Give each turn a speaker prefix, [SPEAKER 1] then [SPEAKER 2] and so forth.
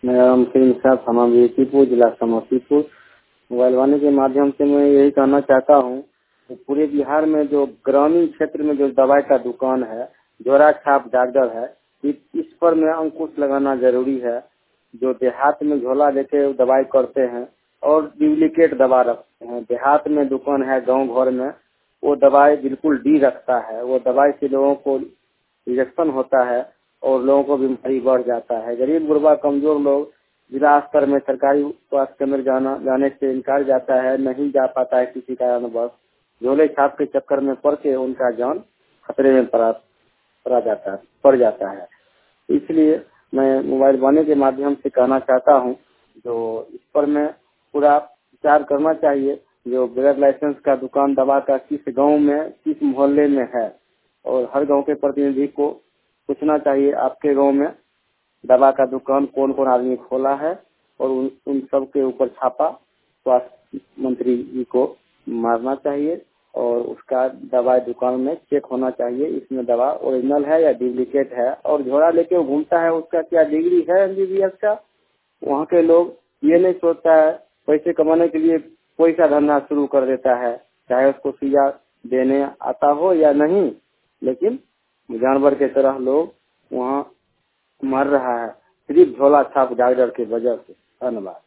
[SPEAKER 1] मेरा नाम सिंह साहब, थाना विजयपुर, जिला समस्तीपुर। मोबाइल वाणी के माध्यम से मैं यही कहना चाहता हूँ कि पूरे बिहार में जो ग्रामीण क्षेत्र में जो दवाई का दुकान है, जोरा छाप डॉक्टर है, इस पर में अंकुश लगाना जरूरी है। जो देहात में झोला लेके दवाई करते हैं और डुप्लीकेट दवा रखते हैं, देहात में दुकान है, गांव घर में वो दवाई बिल्कुल डी रखता है। वो दवाई से लोगों को इंजेक्शन होता है और लोगों को बीमारी बढ़ जाता है। गरीब गुरबा कमजोर लोग जिला स्तर में सरकारी स्वास्थ्य केंद्र जाने से इनकार जाता है, नहीं जा पाता है किसी कारणवश। झोले छाप के चक्कर में पड़ के उनका जान खतरे में पड़ जाता है। इसलिए मैं मोबाइल वाणी के माध्यम से कहना चाहता हूँ, जो इस पर मैं पूरा विचार करना चाहिए। जो बगैर लाइसेंस का दुकान दवा का किस गांव में, किस मोहल्ले में है, और हर गांव के प्रतिनिधि को पूछना चाहिए आपके गांव में दवा का दुकान कौन कौन आदमी खोला है, और उन सब के ऊपर छापा स्वास्थ्य मंत्री जी को मारना चाहिए और उसका दवा दुकान में चेक होना चाहिए, इसमें दवा ओरिजिनल है या डुप्लीकेट है। और झोला लेके वो घूमता है, उसका क्या डिग्री है एमबीबीएस का। वहाँ के लोग ये नहीं सोचता है, पैसे कमाने के लिए कोई सा धंधा शुरू कर देता है, चाहे उसको सुइया देने आता हो या नहीं, लेकिन जानवर के तरह लोग वहाँ मर रहा है सिर्फ झोला छाप डॉक्टर की वजह से। धन्यवाद।